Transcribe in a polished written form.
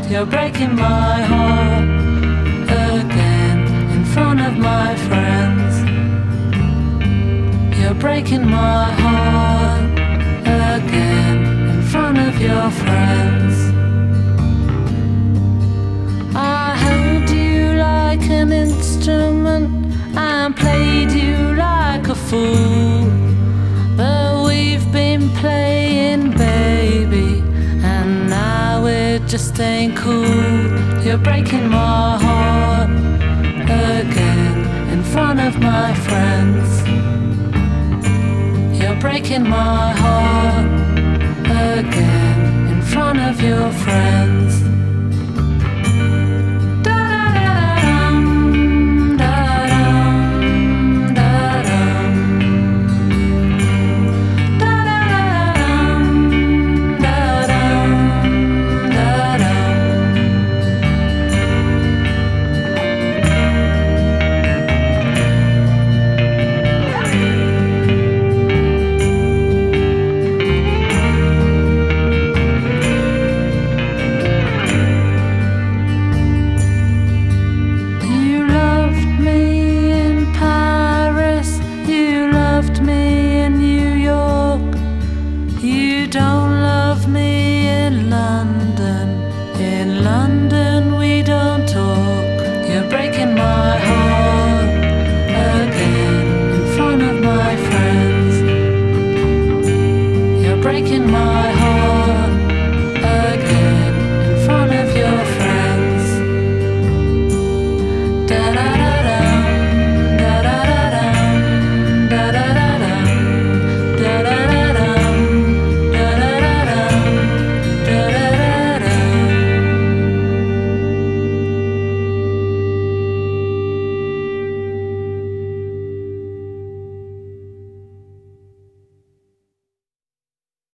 You're breaking my heart again in front of my friends. You're breaking my heart again in front of your friends. I held you like an instrument and played you like a fool, but we've been playing, baby, and now it just ain't cool. You're breaking my heart again in front of my friends. You're breaking my heart again in front of your friends.